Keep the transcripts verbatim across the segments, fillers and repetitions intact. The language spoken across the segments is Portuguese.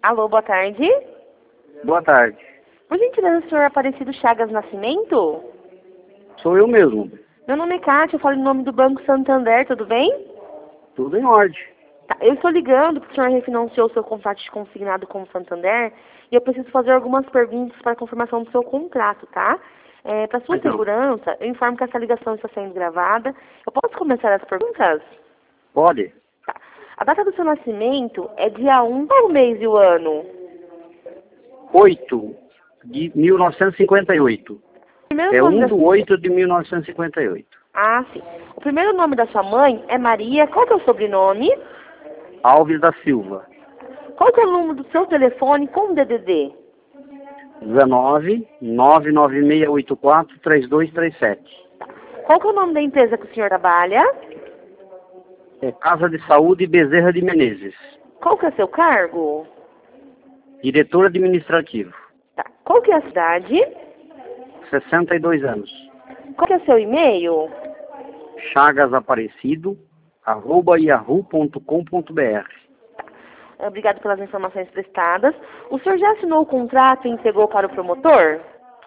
Alô, boa tarde. Boa tarde. Por gentileza, o senhor Aparecido Chagas Nascimento? Sou eu mesmo. Meu nome é Kátia, eu falo em nome do Banco Santander, tudo bem? Tudo em ordem. Tá, eu estou ligando porque o senhor refinanciou o seu contrato de consignado com o Santander e eu preciso fazer algumas perguntas para a confirmação do seu contrato, tá? É, para sua Então. segurança, eu informo que essa ligação está sendo gravada. Eu posso começar as perguntas? Pode? Tá. A data do seu nascimento é dia um, qual o mês e o ano? oito de mil novecentos e cinquenta e oito. Primeiro É nome um da... do oito de mil novecentos e cinquenta e oito. Ah, sim. O primeiro nome da sua mãe é Maria. Qual que é o sobrenome? Alves da Silva. Qual que é o número do seu telefone com D D D? dezenove, nove nove seis oito quatro, três dois três sete. Qual que é o nome da empresa que o senhor trabalha? É Casa de Saúde Bezerra de Menezes. Qual que é o seu cargo? Diretor administrativo. Tá. Qual que é a cidade? sessenta e dois anos. Qual que é o seu e-mail? chagasaparecido, arroba yahoo ponto com ponto br. Obrigado pelas informações prestadas. O senhor já assinou o contrato e entregou para o promotor?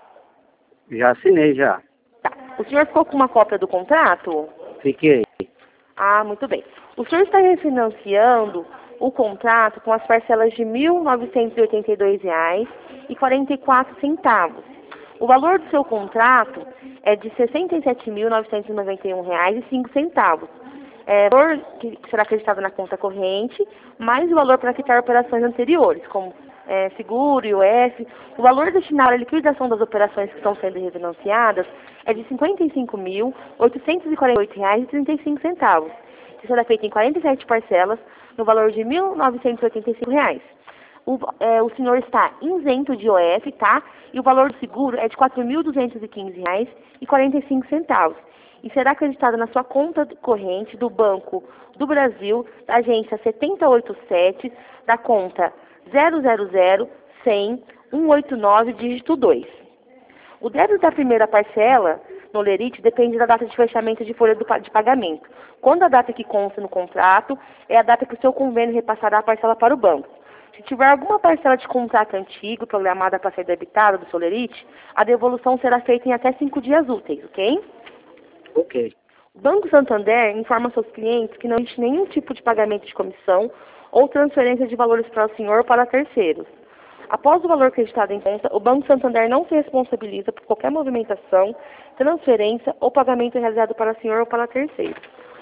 Já assinei já. Tá. O senhor ficou com uma cópia do contrato? Fiquei. Ah, muito bem. O senhor está refinanciando o contrato com as parcelas de mil novecentos e oitenta e dois reais e quarenta e quatro centavos. O valor do seu contrato é de sessenta e sete mil novecentos e noventa e um reais e cinco centavos. É, o valor que será acreditado na conta corrente, mais o valor para quitar operações anteriores, como é, seguro, I O F. O valor destinado à liquidação das operações que estão sendo refinanciadas é de cinquenta e cinco mil oitocentos e quarenta e oito reais e trinta e cinco centavos. Isso será feito em quarenta e sete parcelas, no valor de mil novecentos e oitenta e cinco reais. O, é, o senhor está isento de I O F, tá? E o valor do seguro é de quatro mil duzentos e quinze reais e quarenta e cinco centavos. E será acreditado na sua conta corrente do Banco do Brasil, da agência setenta e oito sete, da conta zero zero zero, cem, cento e oitenta e nove, dígito dois. O débito da primeira parcela no Lerite depende da data de fechamento de folha do, de pagamento. Quando a data que consta no contrato é a data que o seu convênio repassará a parcela para o banco. Se tiver alguma parcela de contrato antigo programada para ser debitada do seu Lerite, a devolução será feita em até cinco dias úteis, ok? Ok. O Banco Santander informa seus clientes que não existe nenhum tipo de pagamento de comissão ou transferência de valores para o senhor ou para terceiros. Após o valor acreditado em conta, o Banco Santander não se responsabiliza por qualquer movimentação, transferência ou pagamento realizado para o senhor ou para terceiros.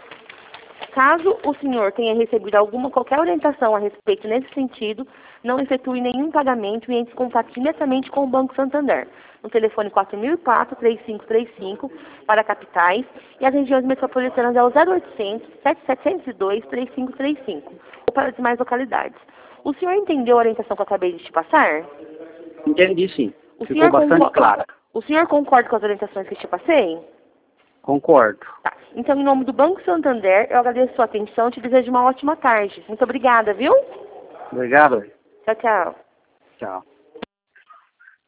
Caso o senhor tenha recebido alguma qualquer orientação a respeito nesse sentido, não efetue nenhum pagamento e entre em contato diretamente com o Banco Santander, no telefone quatro mil e quatro, três cinco três cinco para capitais e as regiões metropolitanas é o zero oitocentos, sete sete zero dois, três cinco três cinco, ou para as demais localidades. O senhor entendeu a orientação que eu acabei de te passar? Entendi, sim. O Ficou bastante clara. O senhor concorda com as orientações que eu te passei? Concordo. Tá. Então, em nome do Banco Santander, eu agradeço a sua atenção e te desejo uma ótima tarde. Muito obrigada, viu? Obrigado. Tchau, tchau. Tchau.